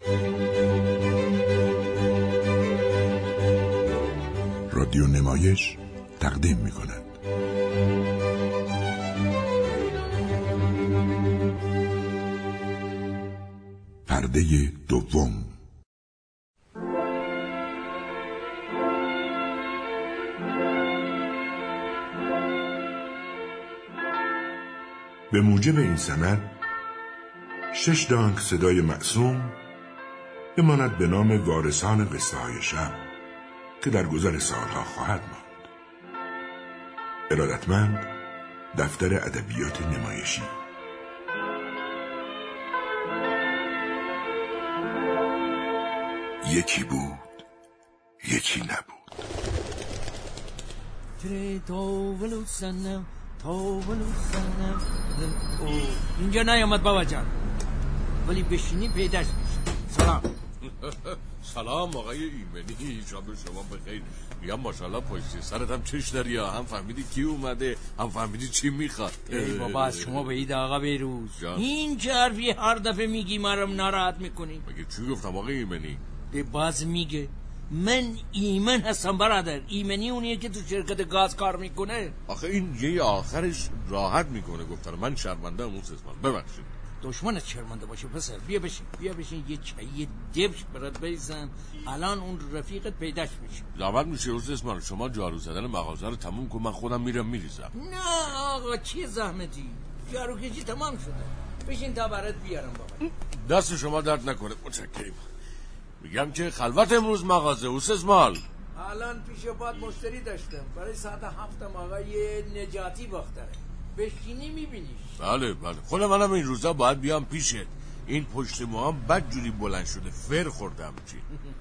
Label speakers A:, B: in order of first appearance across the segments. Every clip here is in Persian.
A: رادیو نمایش تقدیم می‌کند. پرده دوم. به موجب این سند 6 دانگ صدای معصوم بماند به نام وارثان قصه های شب که در گذر سالها خواهد ماند. ارادتمند دفتر ادبیات نمایشی. یکی بود، یکی نبود.
B: اینجا نیامد بابا جان، ولی بشینی پیداش میشه. سلام.
C: سلام آقای ایمنی، شب شما بخیر. میگم ماشاءالله پشت سرت هم چش داری، هم فهمیدی کی اومده، هم فهمیدی چی میخواد.
B: ای بابا از شما بعید آقا بیروز. این چه حرفی هر دفعه میگی مرم ناراحت میکنی؟
C: مگه چی گفتم آقای ایمنی؟
B: به باز میگه من ایمن هستم برادر. ایمنی اونیه که تو شرکت گاز کار میکنه.
C: آخه این یه آخرش راحت میکنه گفتن من شرمنده هم اون سزمان. ببخشید.
B: دشمنت شرمنده باشه پسر. بیا بشین یه چایی دبش برات بریزم. الان اون رفیقت پیداش میشه.
C: زحمت میشه اسمان، شما جارو زدن مغازه رو تموم کن، من خودم میرم میریزم.
B: نه آقا چی زحمتی، جارو کشی تمام شده. بشین تا برات بیارم بابا.
C: دست شما درد نکنه، متشکرم. میگم که خلوت امروز مغازه اسمال.
B: الان پیش پات مشتری داشتم برای ساعت 7 آقای نجاتی باختره. بشینی میبینیش.
C: بله خود منم این روزا باید بیام پیشت. این پشت موام بدجوری بلند شده، فر خوردم چی.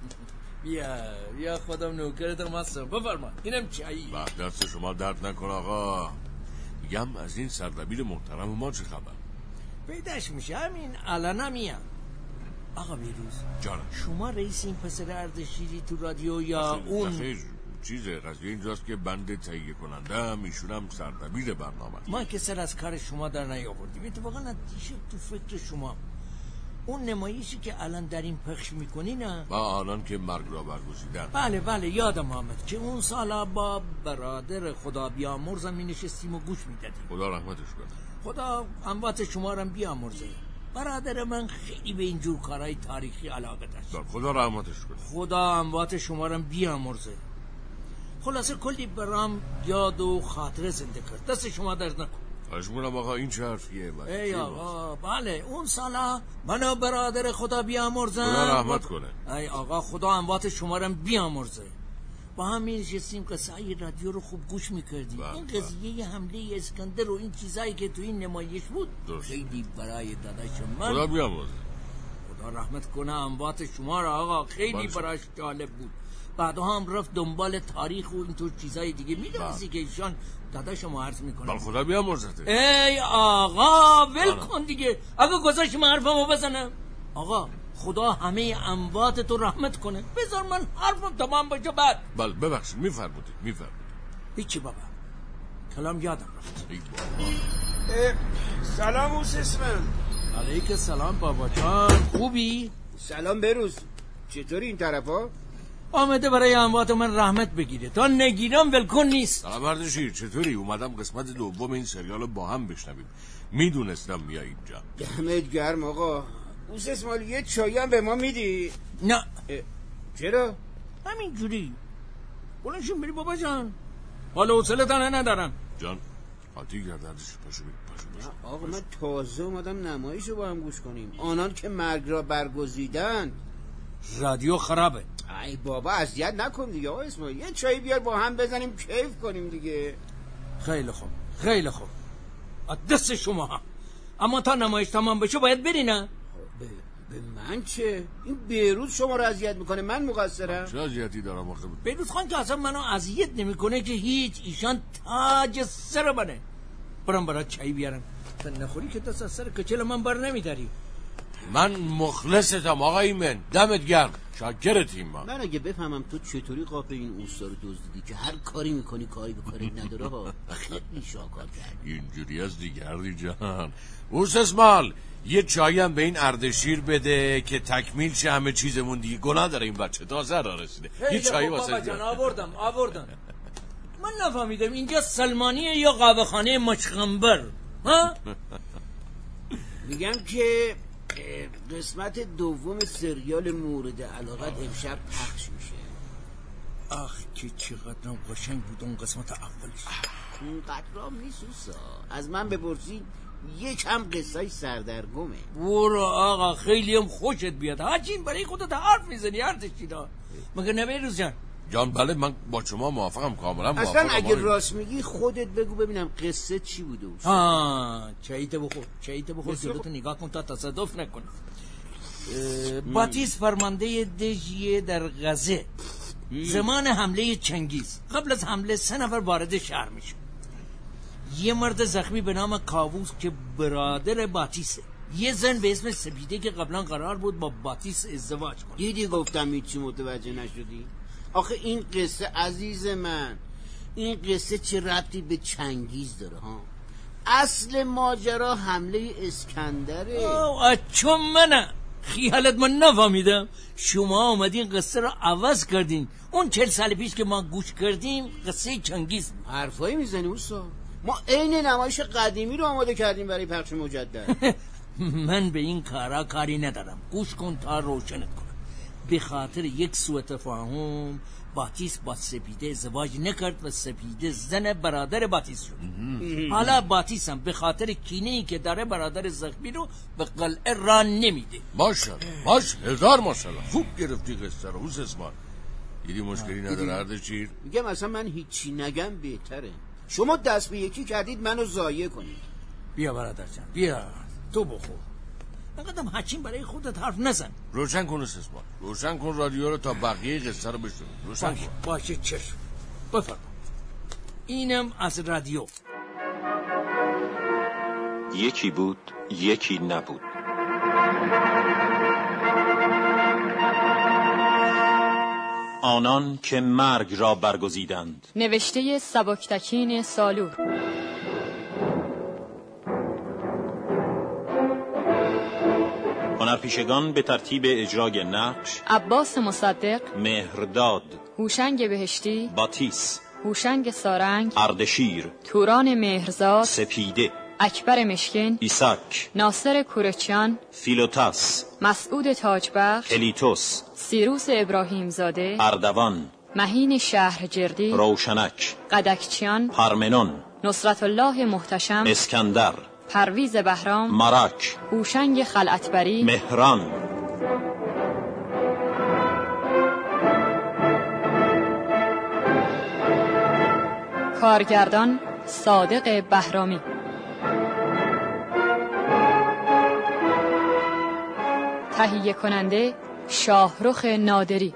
B: بیا خودم نوکرتم هستم. بفرما اینم چایی.
C: دست شما درد نکن آقا. میگم از این سردبیر محترم ما چه خبر؟
B: پیداش میشه همین الان میام. آقا بیروز
C: جانم،
B: شما رئیس این پسر اردشیری تو رادیو یا اون؟
C: خیر چیزه، قضیه اینجاست که بنده تهیه کننده هم، ایشونم سردبیر برنامه.
B: ما که سر از کار شما در نیاوردیم. اتفاقا دیشب تو فکر شما اون نمایشی که الان در این پخش میکنی نه؟
C: با الان که مرگ را برگزیدن.
B: بله یادم آمد که اون سالا با برادر خدا بیامرزم می نشستیم و گوش میدادیم.
C: خدا رحمتش کنه.
B: خدا اموات شما رو بیامرزه. برادر من خیلی به اینجور کارهای تاریخی علاقه داشت.
C: خدا رحمتش کنه.
B: خدا اموات شما رو بیامرزه. خلاصه کلی برام یاد و خاطره زنده کرد. دست شما درد نکن.
C: خواهش می‌کنم آقا، این چه حرفیه؟
B: ای آقا بله اون سالا منو برادر خدا بیامرزه.
C: خدا رحمت کنه.
B: ای آقا خدا اموات شما رو بیامرزه. با هم می‌نشستیم قصه های رادیو رو خوب گوش می‌کردیم. این قضیه حمله اسکندر و این چیزایی که تو این نمایش بود خیلی برای داداش من
C: خدا بیامرزه.
B: خدا رحمت کنه اموات شما رو آقا خیلی براش جالب بود. بعدها هم رفت دنبال تاریخ و اینطور چیزای دیگه. میدونستی که ایشان داداش ما عرض میکنه.
C: خدا بیامرزته.
B: ای آقا ول کن دیگه. آقا گذاشت من حرفمو بزنم. آقا خدا همه اموات تو رحمت کنه. بذار من حرفم تمام بشه بعد.
C: بله ببخشید میفرمودید.
B: هیچی بابا، کلام یادم رفت.
D: سلام اسمان.
B: علیک سلام بابا جان، خوبی؟
D: سلام بروز، چطوری این طرفا؟
B: آمده برای اموات من رحمت بگیره، تا نگیرم ولکن نیست.
C: سلام اردشیر، چطوری؟ اومدم قسمت دوم این سریال رو با هم بشنویم. میدونستم میای اینجا.
D: دمت گرم آقا. اسمان یه چایی هم به ما میدی؟
B: نه.
D: چرا؟
B: همین جوری. بلنشون بری بابا جان، حالا حوصله‌تون ندارم.
C: جان قاطی کردنش. پاشو
D: آقا من تازه اومدم نمایش رو با هم گوش کنیم. آنان که مرگ را برگزیدن.
B: رادیو خرابه.
D: ای بابا اذیت نکن دیگه آقا اسماعیل. یه چایی بیار با هم بزنیم کیف کنیم دیگه.
B: خیلی خوب دست شما هم. اما تا نمایش تمام بشه باید بری نه؟
D: به من چه؟ این بیروز شما رو اذیت میکنه، من مقصرم؟
C: چه اذیتی دارم آخه؟
B: بیروز خان که اصلا منو اذیت نمیکنه که هیچ. ایشان تاج سر منه. برام برات چای بیارم. تا نخوری که دست از سر کچل من بر نمیداری.
C: من مخلصتم آقای من، دمت گرم، شاکرتیم.
D: من اگه بفهمم تو چطوری قاپ این اوستا رو دزدیدی که هر کاری میکنی کاری به کاری نداره ها، خیلی شاکر کرد.
C: اینجوری از دیگردی جان. اسمال یه چایی هم به این اردشیر بده که تکمیل شه همه چیزمون دیگه. گناه داره این بچه تازه را رسیده. یه چایی واسه
B: جان آوردم. من نفهمیدم اینجا سلمانیه یا قهوه خانه مشغنبر؟ ها؟
D: میگم که قسمت دوم سریال مورد علاقت امشب پخش میشه.
B: آخ که چقدر قشنگ بود اون قسمت اولش.
D: اونقدر هم نیست. از من بپرسید یکم قصه سردرگمه.
B: برو آقا خیلی هم خوشت بیاد. هرچین برای خودت حرف میزنی هردشینا. مگه نه بیروز
C: جان بله من با شما موافقم، کاملا موافقم.
D: اصلا اگه راست میگی خودت بگو ببینم قصه چی بوده.
B: چاییت بخور جلوتو نگاه کن تا تصادف نکنه. باتیس فرمانده دژیه در غزه. زمان حمله چنگیز قبل از حمله 3 نفر وارد شهر میشه. یه مرد زخمی به نام کاووس که برادر باتیسه، یه زن به اسم سپیده که قبلا قرار بود با باتیس ازدواج کنه.
D: دیدی گفتم هیچی متوجه نشدی؟ آخه این قصه عزیز من، این قصه چه ربطی به چنگیز داره ها؟ اصل ماجرا حمله اسکندره.
B: چون منه خیالت من نفهمیدم شما آمدین قصه رو عوض کردین. اون 40 سال پیش که ما گوش کردیم قصه چنگیز.
D: حرفایی میزنی اوستا؟ ما عین نمایش قدیمی رو آماده کردیم برای پخش مجدد.
B: من به این کارا کاری ندارم. گوش کن تا روشنت کنم. به خاطر یک سوء تفاهم باتیس با سپیده ازدواج نکرد و سپیده زن برادر باتیس شد. حالا باتیس هم به خاطر کینه‌ای که داره برادر زخمی رو به قلعه ران نمیده.
C: ماشاءالله هزار ماشاءالله خوب گرفتی قصه رو حوس اسمان. دیدی مشکلی نداره اردشیر؟
D: میگم اصلا من هیچی نگم بهتره. شما دست به یکی کردید منو ضایع کنید.
B: بیا برادر جان بیا تو بخور. اینقدر حچین برای خودت حرف نزن.
C: روشن کن اسمان، روشن کن رادیو رو تا بقیه قصه رو بشنویم. روشن کن.
B: باشه چشم. بفرما. اینم از رادیو.
E: یکی بود یکی نبود. آنان که مرگ را برگزیدند.
F: نوشته سبکتکین سالور.
E: هنرپیشگان به ترتیب اجرای نقش:
F: عباس مصدق،
E: مهرداد،
F: هوشنگ بهشتی،
E: باتیس،
F: هوشنگ سارنگ،
E: اردشیر،
F: توران مهرزاد،
E: سپیده،
F: اکبر مشکن،
E: ایساک،
F: ناصر کورچیان،
E: فیلوتاس،
F: مسعود تاجبخش،
E: کلیتوس،
F: سیروس ابراهیم زاده،
E: اردوان،
F: مهین شهرجردی،
E: روشنک،
F: قدکچیان،
E: پارمنون،
F: نصرت الله محتشم،
E: اسکندر،
F: پرویز بهرام،
E: مراک،
F: هوشنگ خلعتبری،
E: مهران.
F: کارگردان صادق بهرامی. تهیه کننده شاهرخ نادری.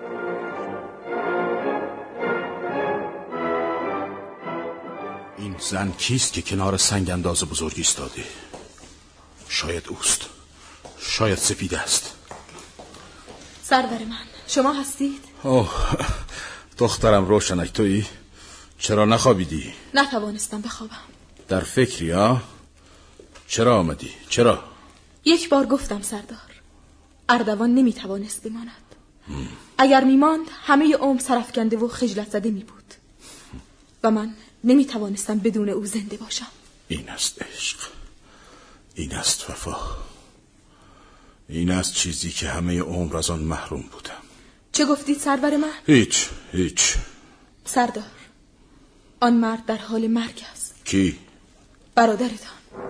G: این زن کیست که کنار سنگ انداز بزرگ ایستاده؟ شاید اوست، شاید سپیده است.
H: سرور من شما هستید؟
G: اوه دخترم روشنک تویی؟ چرا نخوابیدی؟
H: نتوانستم بخوابم.
G: در فکری ها؟ چرا آمدی؟ چرا؟
H: یک بار گفتم سردار اردوان نمیتوانست بماند. اگر میماند همه عمر سرفکنده و خجلت زده می بود و من نمیتوانستم بدون او زنده باشم.
G: این است عشق، این است وفا، این است چیزی که همه عمر از آن محروم بودم.
H: چه گفتید سرور من؟
G: هیچ.
H: سردار آن مرد در حال مرگ است.
G: کی؟
H: برادرتان.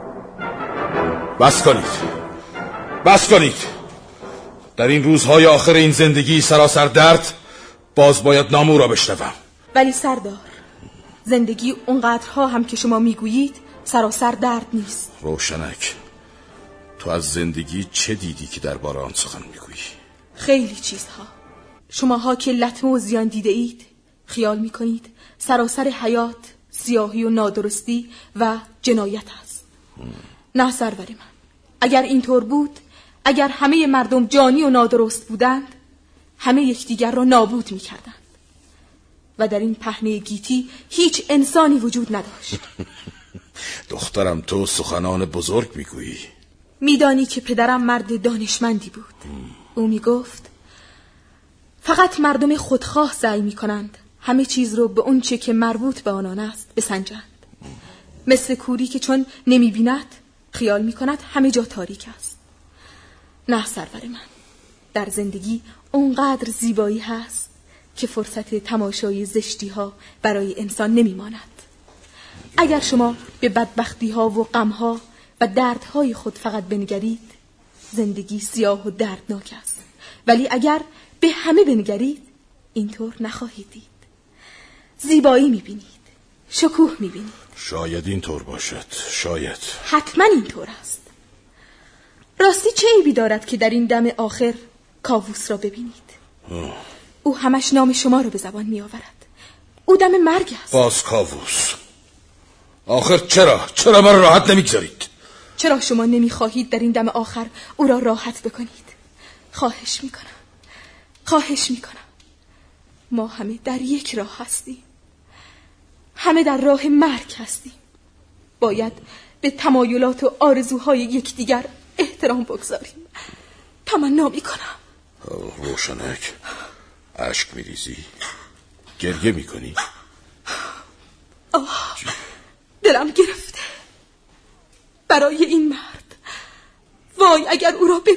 G: بس کنید. در این روزهای آخر این زندگی سراسر درد باز باید نام او را بشنوم.
H: ولی سردار زندگی اونقدرها هم که شما میگویید سراسر درد نیست.
G: روشنک تو از زندگی چه دیدی که درباره آن سخن میگویی؟
H: خیلی چیزها. شماها که لطمه و زیان دیده اید خیال میکنید سراسر حیات سیاهی و نادرستی و جنایت است. نه سرور من، اگر اینطور بود، اگر همه مردم جانی و نادرست بودند، همه یکدیگر را نابود میکردند و در این پهنه گیتی هیچ انسانی وجود نداشت.
G: دخترم تو سخنان بزرگ میگویی.
H: میدانی که پدرم مرد دانشمندی بود. او میگفت فقط مردم خودخواه سعی میکنند همه چیز رو به اون چه که مربوط به آنان است بسنجند. مثل کوری که چون نمیبیند خیال میکند همه جا تاریک است. نه سرور من، در زندگی اونقدر زیبایی هست که فرصت تماشای زشتی ها برای انسان نمیماند. اگر شما به بدبختی ها و غم ها و دردهای خود فقط بنگرید، زندگی سیاه و دردناک است. ولی اگر به همه بنگرید، اینطور نخواهید دید. زیبایی میبینید، شکوه میبینید.
G: شاید اینطور باشد، شاید.
H: حتما اینطور است. راستی چه عیبی دارد که در این دم آخر کاووس را ببینید؟ او همش نام شما را به زبان میآورد. او دم مرگ است.
G: باز کاووس. آخر چرا من راحت نمیگذارید؟
H: چرا شما نمیخواهید در این دم آخر او را راحت بکنید؟ خواهش میکنم. ما همه در یک راه هستیم. همه در راه مرگ هستیم. باید به تمایلات و آرزوهای یکدیگر احترام بگذاریم. تمنا میکنم.
G: روشنک، اشک میریزی؟ گریه میکنی؟
H: دلم گرفته برای این مرد. وای اگر او را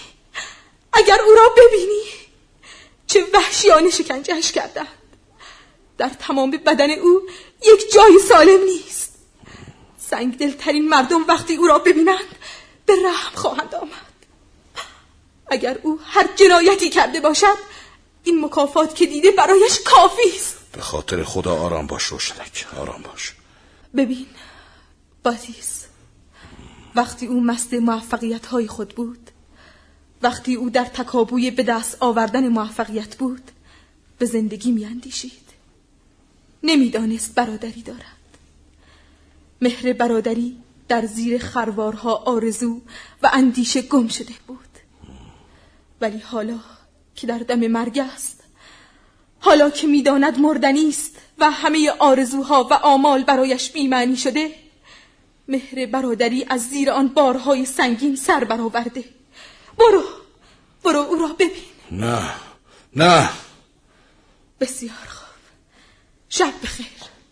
H: ببینی چه وحشیانه شکنجهش کردند. در تمام بدن او یک جای سالم نیست. سنگ دلترین مردم وقتی او را ببینند به رحم خواهند آمد. اگر او هر جنایتی کرده باشد، این مکافات که دیده برایش کافی است.
G: به خاطر خدا آرام باش روشنک، آرام باش.
H: ببین باتیس، وقتی او مست موفقیت‌های خود بود، وقتی او در تکابوی به دست آوردن موفقیت بود، به زندگی میاندیشید. نمیدانست برادری دارد. مهر برادری در زیر خروارها آرزو و اندیشه گم شده بود. ولی حالا که در دم مرگ است، حالا که میداند مردنی است و همه آرزوها و آمال برایش بی‌معنی شده، مهر برادری از زیر آن بارهای سنگین سر برآورده. برو او را ببین.
G: نه.
H: بسیار خوب. شب بخیر.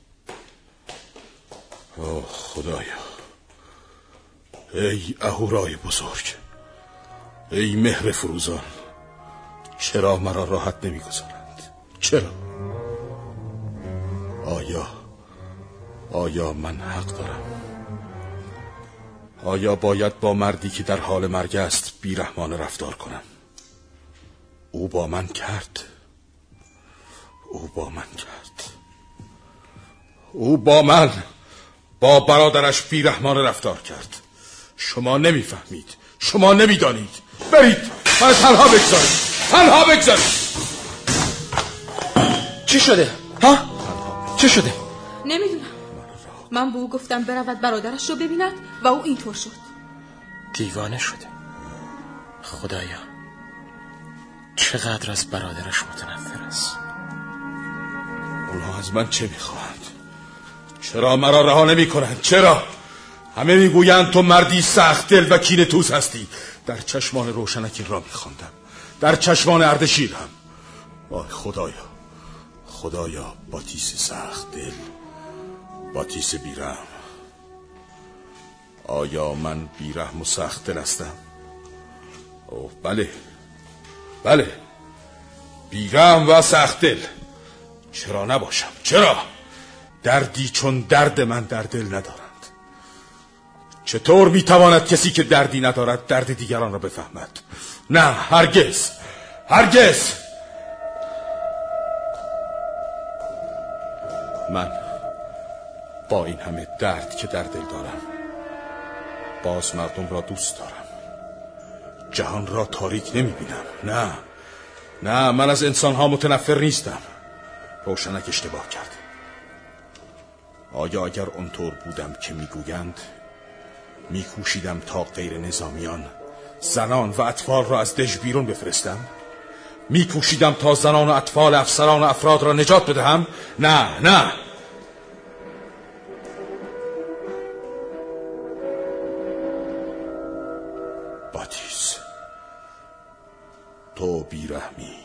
G: اوه خدایا، ای اهورای بزرگ، ای مهر فروزان، چرا مرا راحت نمیگذارند؟ چرا؟ آیا من حق دارم؟ آیا باید با مردی که در حال مرگ است بیرحمانه رفتار کنم؟ او با من کرد. او با برادرش بیرحمانه رفتار کرد. شما نمیفهمید، شما نمیدانید. برید من تنها بگذارید.
I: چی شده؟ چه شده؟
H: نمیدونم. من به او گفتم برود برادرش رو ببیند و او اینطور شد.
I: دیوانه شده. خدایا چقدر از برادرش متنفر است.
G: اونها از من چه میخواهند؟ چرا مرا رها نمی کنند؟ چرا؟ همه میگویند تو مردی سخت دل و کینه توز هستی. در چشمان روشنک را میخواندم، در چشمان اردشیر هم. آی خدایا باتیس سخت دل، باتیس بیرحم. آیا من بیرحم و سخت دل هستم؟ اوه بله، بیرحم و سخت دل. چرا نباشم؟ چرا؟ دردی چون درد من در دل ندارند. چطور میتواند کسی که دردی ندارد درد دیگران را بفهمد؟ نه، هرگز. من با این همه درد که در دل دارم باز مردم را دوست دارم. جهان را تاریک نمیبینم. نه، من از انسانها متنفر نیستم. روشنک اشتباه کرد. آیا اگر اونطور بودم که میگویند، میکوشیدم تا غیر نظامیان، زنان و اطفال را از دژ بیرون بفرستم؟ میکوشیدم تا زنان و اطفال افسران و افراد را نجات بدهم؟ نه. بیرحمی،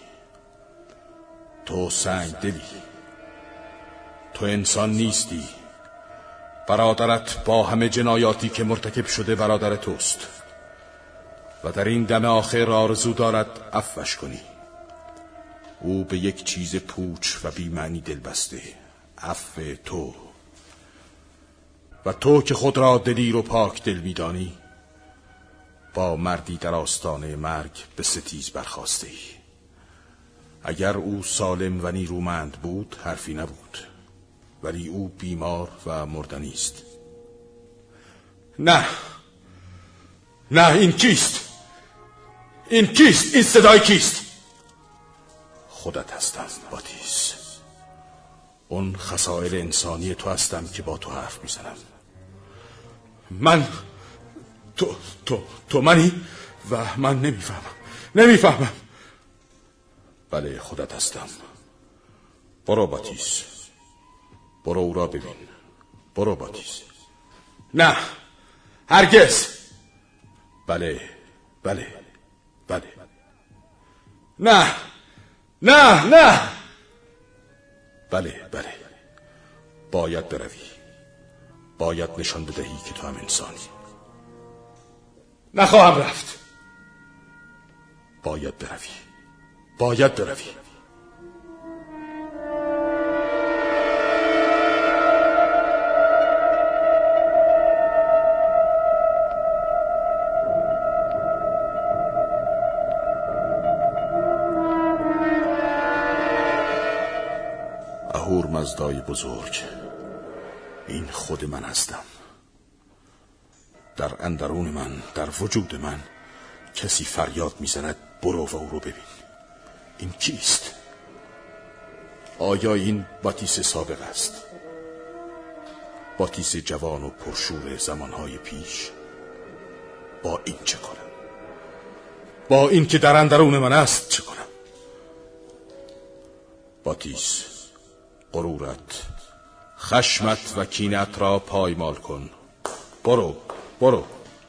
G: تو سنگ دلی، تو انسان نیستی. برادرت با همه جنایاتی که مرتکب شده برادر توست و در این دم آخر آرزو دارد عفوش کنی. او به یک چیز پوچ و بی‌معنی دل بسته، عفو تو. و تو که خود را دلیر و پاک دل می‌دانی، با مردی در آستانه مرگ به ستیز برخاسته ای. اگر او سالم و نیرومند بود حرفی نبود، ولی او بیمار و مردنی است. نه نه، این کیست؟ این کیست؟ این صدای کیست؟ خودت هستم باتیس. اون خصائل انسانی تو هستم که با تو حرف میزنم. من تو منی و من نمیفهمم. بله خودت هستم. برو باتیس، برو او را ببین. برو باتیس. نه هرگز. بله نه بله باید بروی. باید نشان بدهی که تو هم انسانی. نخواهم رفت. باید بروی. اهورمزدای بزرگ، این خود من هستم. در اندرون من، در وجود من کسی فریاد میزند برو و او رو ببین. این کیست؟ آیا این باتیس سابق است؟ باتیس جوان و پرشور زمانهای پیش؟ با این چه کنم؟ با این که در اندرون من است چه کنم؟ باتیس، غرورت، خشمت و کینت را پایمال کن. برو.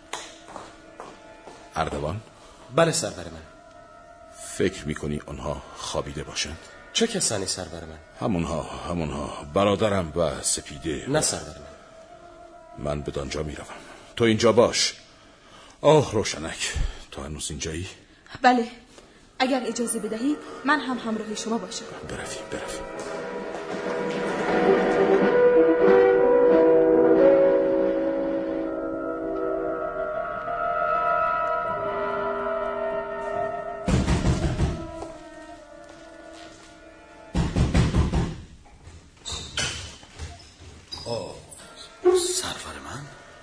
G: اردوان؟
I: بله سرور من.
G: فکر میکنی آنها خوابیده باشند؟
I: چه کسانی سرور من؟
G: همونها برادرم و سپیده.
I: نه سرور
G: من به دانجا میروم، تو اینجا باش. روشنک، تو هنوز اینجایی؟
H: بله، اگر اجازه بدهید من هم همراه شما باشم.
G: برویم.
J: سرور من؟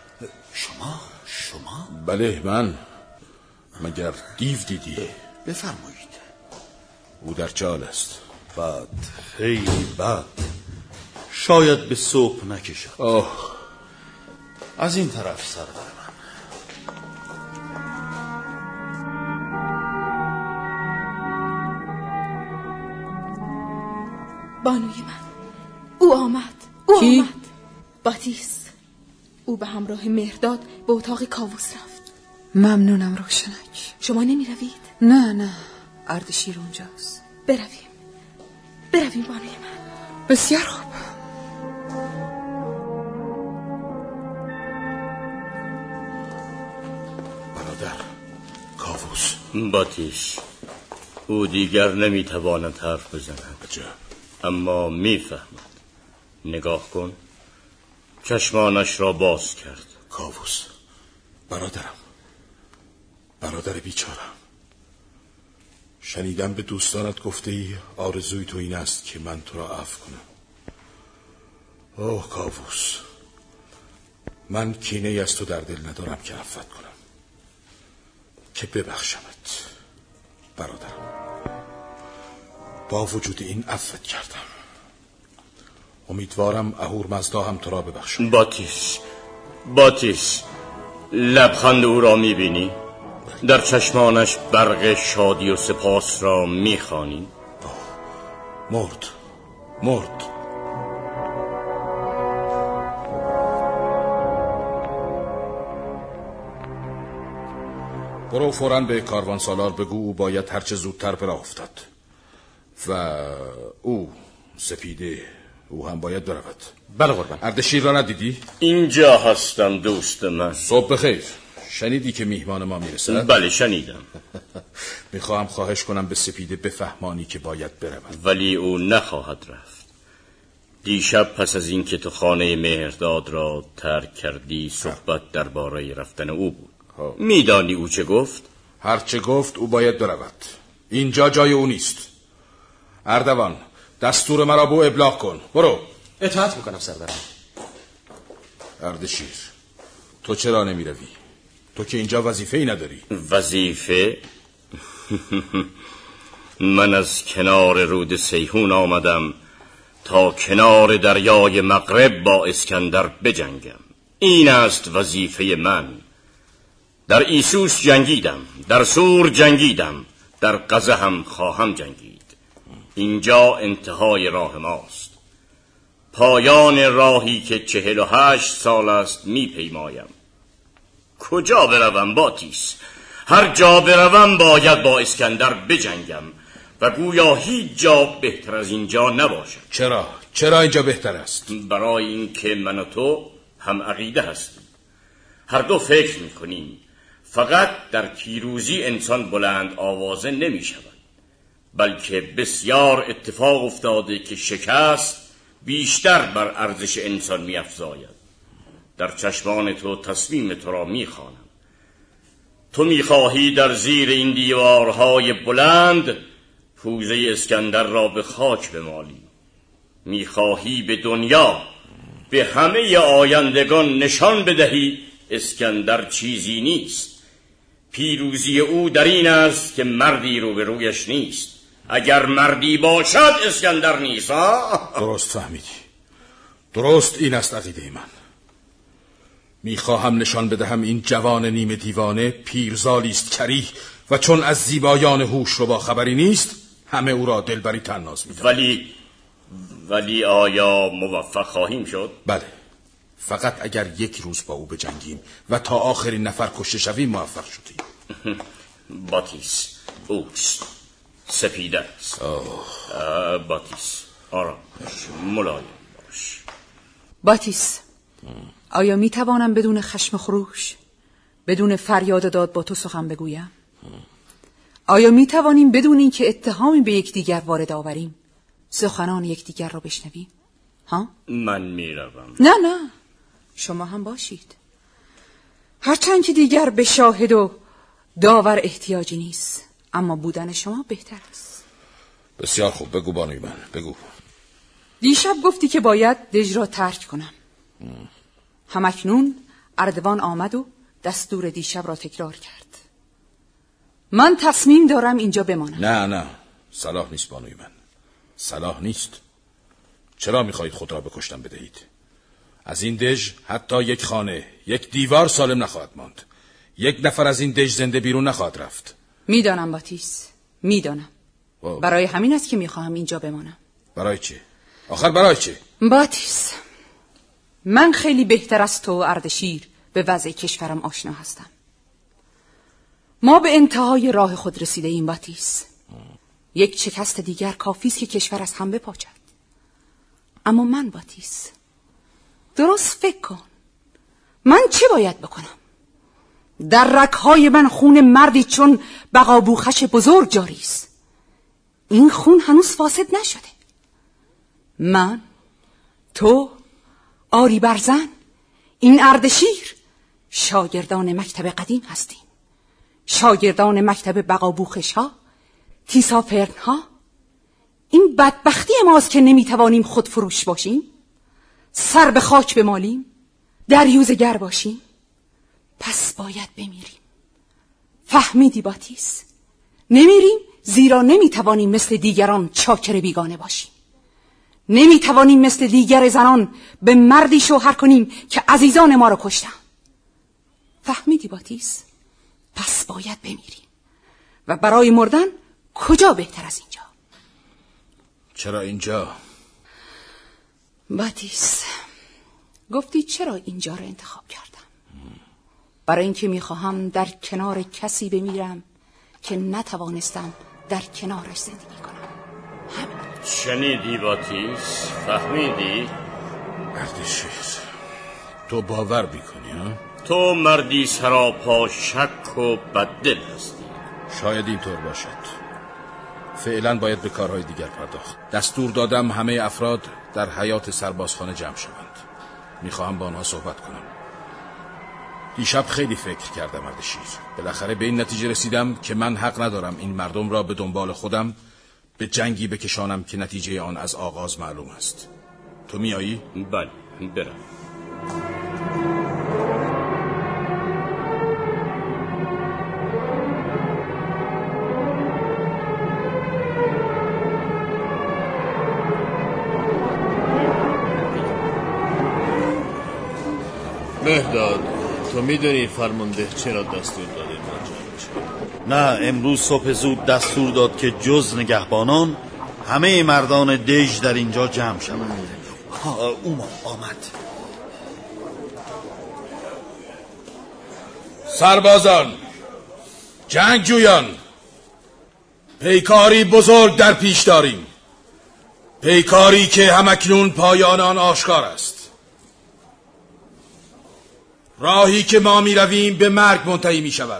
J: شما؟
G: بله من. مگر دیو دیدی؟
J: بفرمایید.
G: او در چال است.
J: بد، خیلی بد. شاید به صبح نکشد. از این طرف سرور من.
H: بانوی من، او آمد. باتیس. او به همراه مهرداد به اتاق کاووس رفت.
K: ممنونم روشنک.
H: شما نمی روید؟
K: نه، اردشیر اونجاست.
H: برویم بانوی من.
K: بسیار خوب.
G: برادر کاووس.
L: باتیس، او دیگر نمیتواند حرف بزند.
G: عجب.
L: اما میفهمد. نگاه کن، چشمانش را باز کرد.
G: کاووس، برادر بیچارم. شنیدم به دوستانت گفته ای آرزوی تو این است که من تو را عفو کنم. کاووس، من کینه از تو در دل ندارم که عفوت کنم، که ببخشمت. برادرم، با وجود این عفوت کردم. امیدوارم اهورمزدا هم تو را ببخشد.
L: باتیس، لبخند او را میبینی؟ در چشمانش برق شادی و سپاس را میخوانی؟
G: مرد. برو فوراً به کاروان سالار بگو او باید هرچه زودتر به راه افتاد و او سپیده او هم باید برود.
I: بله قربان.
G: اردشیر را ندیدی؟
L: اینجا هستم دوست من.
G: صبح بخیر. شنیدی که میهمان ما میرسد؟
L: بله شنیدم.
G: میخواهم خواهش کنم به سپیده بفهمانی که باید برود.
L: ولی او نخواهد رفت. دیشب پس از این که تو خانه مهرداد را ترک کردی صحبت درباره رفتن او بود. میدانی او چه گفت؟
G: هر چه گفت او باید برود. اینجا جای او نیست. اردوان دستور مرا به او ابلاغ کن. برو.
I: اطاعت میکنم سرورم.
G: اردشیر تو چرا نمی روی؟ تو که اینجا وظیفه‌ای نداری.
L: وظیفه؟ من از کنار رود سیهون آمدم تا کنار دریای مغرب با اسکندر بجنگم. این است وظیفه من. در ایسوس جنگیدم، در سور جنگیدم، در غزه هم خواهم جنگید. اینجا انتهای راه ماست، پایان راهی که 48 سال است میپیمایم. کجا بروم باتیس؟ هر جا بروم باید با اسکندر بجنگم و گویا هیچ جا بهتر از اینجا نباشد.
G: چرا اینجا بهتر است؟
L: برای این که من و تو هم عقیده هستیم، هر دو فکر میکنیم فقط در پیروزی انسان بلند آوازه نمی شود، بلکه بسیار اتفاق افتاده که شکست بیشتر بر ارزش انسان می افزاید. در چشمان تو تصمیم تو را می خوانم. تو می خواهی در زیر این دیوارهای بلند پوزه اسکندر را به خاک بمالی. می خواهی به دنیا، به همه آیندگان نشان بدهی اسکندر چیزی نیست. پیروزی او در این است که مردی روبرویش نیست. اگر مردی باشد اسکندر نیست.
G: درست فهمیدی. درست این است عقیده من. میخواهم نشان بدهم این جوان نیمه دیوانه پیرزالی است کریه و چون از زیبایان هوش رو با خبری نیست همه او را دلبری طناز می‌دارند.
L: ولی آیا موفق خواهیم شد؟
G: بله، فقط اگر یک روز با او بجنگیم و تا آخرین نفر کشته شویم موفق شدیم.
L: باتیس اوست، سپیده است. باتیس آرام باش، ملایم باش.
K: باتیس، آیا می توانم بدون خشم خروش، بدون فریاد و داد با تو سخن بگویم؟ آیا می توانیم بدون این که اتهامی به یکدیگر وارد آوریم سخنان یکدیگر را بشنویم؟ ها؟
L: من می روم.
K: نه شما هم باشید. هرچند که دیگر به شاهد و داور احتیاجی نیست، اما بودن شما بهتر است.
G: بسیار خوب، بگو بانوی من، بگو.
K: دیشب گفتی که باید دژ را ترک کنم. همکنون اردوان آمد و دستور دیشب را تکرار کرد. من تصمیم دارم اینجا بمانم.
G: نه صلاح نیست بانوی من، صلاح نیست. چرا میخواهید خود را به کشتن بدهید؟ از این دژ حتی یک خانه، یک دیوار سالم نخواهد ماند. یک نفر از این دژ زنده بیرون نخواهد رفت.
K: میدانم باتیس، میدانم. برای همین است که میخواهم اینجا بمانم.
G: برای چه؟ آخر برای چه؟
K: باتیس، من خیلی بهتر از تو و اردشیر به وضع کشورم آشنا هستم. ما به انتهای راه خود رسیده ایم باتیس. یک شکست دیگر کافی است که کشور از هم بپاچد. اما من باتیس، درست فکر کن، من چه باید بکنم؟ در رگ‌های من خون مردی چون بقابوخش بزرگ جاری است. این خون هنوز فاسد نشده. من، تو، آری برزن، این اردشیر شاگردان مکتب قدیم هستیم. شاگردان مکتب بقابوخش ها، تیسافرن ها. این بدبختی ماست که نمیتوانیم خود فروش باشیم، سر به خاک بمالیم، دریوزگر باشیم. پس باید بمیریم. فهمیدی باتیس؟ نمیریم زیرا نمیتوانیم مثل دیگران چاکر بیگانه باشیم. نمیتوانیم مثل دیگر زنان به مردی شوهر کنیم که عزیزان ما را کشتن. فهمیدی باتیس؟ پس باید بمیریم و برای مردن کجا بهتر از اینجا؟
G: چرا اینجا؟
K: باتیس، گفتی چرا اینجا را انتخاب کردم؟ برای اینکه میخواهم در کنار کسی بمیرم که نتوانستم در کنارش زندگی کنم.
L: شنیدی باتیس؟ فهمیدی؟
G: اردشیر، تو باور میکنی ها؟
L: تو مردی سراپا شک و بددل هستی.
G: شاید اینطور باشد. فعلا باید به کارهای دیگر پرداخت. دستور دادم همه افراد در حیاط سربازخانه جمع شوند. میخواهم با آنها صحبت کنم. دیشب خیلی فکر کردم اردشیر. بالاخره به این نتیجه رسیدم که من حق ندارم این مردم را به دنبال خودم به جنگی بکشانم که نتیجه آن از آغاز معلوم است. تو میایی؟
L: بله، برم.
C: مهداد، تو میدونی فرمانده چرا دستور داده ما جمع بشیم؟
J: نه، امروز صبح زود دستور داد که جز نگهبانان همه مردان دژ در اینجا جمع شوند. آمد.
G: سربازان، جنگجویان، پیکاری بزرگ در پیش داریم. پیکاری که همکنون پایان آن آشکار است. راهی که ما می رویم به مرگ منتهی می شود.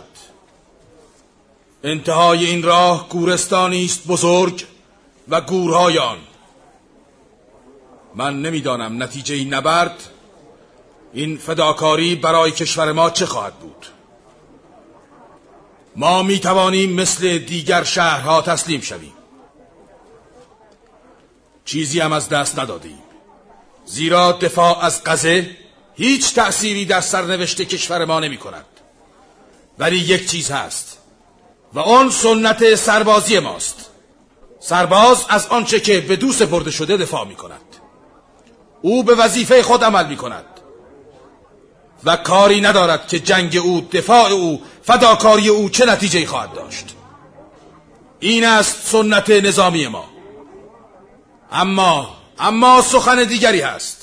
G: انتهای این راه گورستانی است بزرگ و گورهای آن. من نمیدانم نتیجه این نبرد، این فداکاری برای کشور ما چه خواهد بود. ما می توانیم مثل دیگر شهرها تسلیم شویم. چیزی هم از دست ندادیم، زیرا دفاع از قضیه هیچ تأثیری در سرنوشت کشور ما نمی کند. ولی یک چیز هست و آن سنت سربازی ماست. سرباز از آنچه که به دو سپرده شده دفاع می کند. او به وظیفه خود عمل می کند و کاری ندارد که جنگ او، دفاع او، فداکاری او چه نتیجه‌ای خواهد داشت. این است سنت نظامی ما. اما سخن دیگری هست.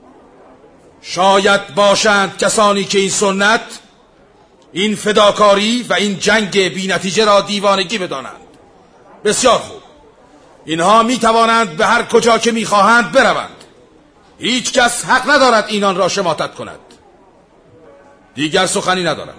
G: شاید باشند کسانی که این سنت، این فداکاری و این جنگ بی نتیجه را دیوانگی بدانند. بسیار خوب، اینها می توانند به هر کجا که می خواهند بروند. هیچ کس حق ندارد اینان را شماتت کند. دیگر سخنی ندارم.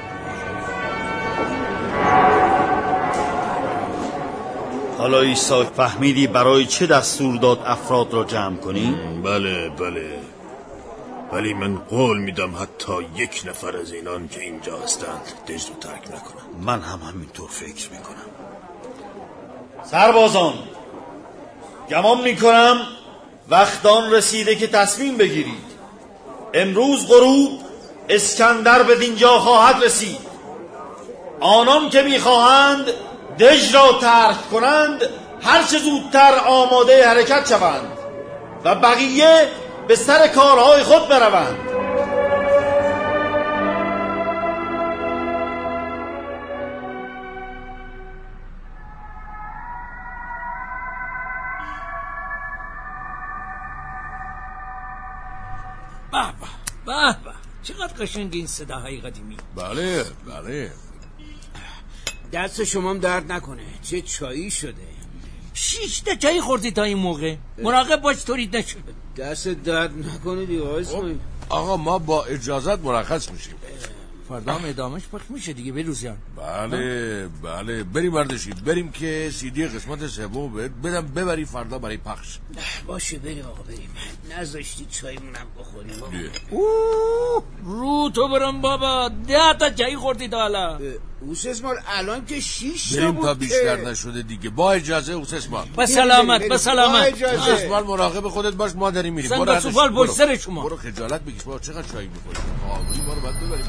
J: حالا عیسی فهمیدی برای چه دستور داد افراد را جمع کنی؟
C: بله، ولی من قول میدم حتی یک نفر از اینان که اینجا هستند دژ رو ترک نکنم.
J: من هم همینطور فکر میکنم. سربازان، گمان میکنم وقت آن رسیده که تصمیم بگیرید. امروز غروب اسکندر به دینجا خواهد رسید. آنان که میخواهند دژ را ترک کنند هر چه زودتر آماده حرکت شوند و بقیه به سر کارهای خود بروند.
B: به چقدر قشنگ این صداهای قدیمی.
C: بله.
D: دست شمام درد نکنه. چه چایی شده.
B: 6 تا چای خوردی تا این موقع. مراقب باش تورید نشده.
D: دست درد نکنه دیگه آقای.
C: آقا ما با اجازت مرخص میشیم.
B: فردا هم ادامش پخش میشه دیگه بروزیان.
C: بله بریم اردشیر، بریم که سیدی قسمت سوم بدم ببری فردا برای پخش.
D: باشه بریم آقا بریم. نذاشتی چایمونم بخوریم.
B: رو تو برم بابا. 10 تا چای خوردی تا حالا.
D: اوس اسمال الان که 6 تا
C: بریم
D: بود
C: تا بیشتر نشده دیگه. با اجازه اوس اسمال.
B: با سلامت.
C: اوس اسمال مراقب خودت باش، ما داریم میریم.
B: برو سوفال پشت سر شما.
C: برو خجالت بکش بابا، چقدر چای میخوری. آقا ما رو بعد ببریم.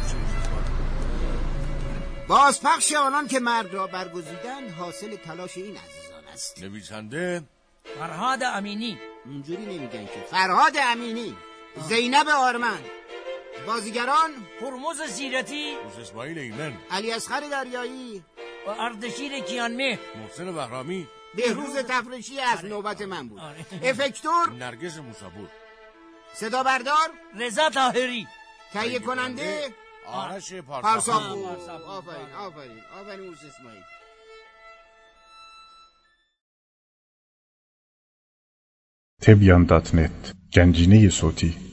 D: بازپخش آنان که مرد را برگزیدند حاصل تلاش این عزیزان است.
C: نویسنده
B: فرهاد امینی.
D: اونجوری نمیگن که. فرهاد امینی، زینب آرمن. بازیگران
B: هرمز زیرتی،
C: موسی اسماعیل ایمن،
D: علی اصغر دریایی
B: و اردشیر کیانمه،
C: محسن بهرامی،
D: بهروز تفرشی. از نوبت من بود. افکتور
C: نرگس موسابور،
D: صدا بردار
B: رضا طاهری،
D: تهیه کننده
C: آرش
D: پارساپور. آفرین موسی اسماعیل.
M: تبیان.net گنجینه صوتی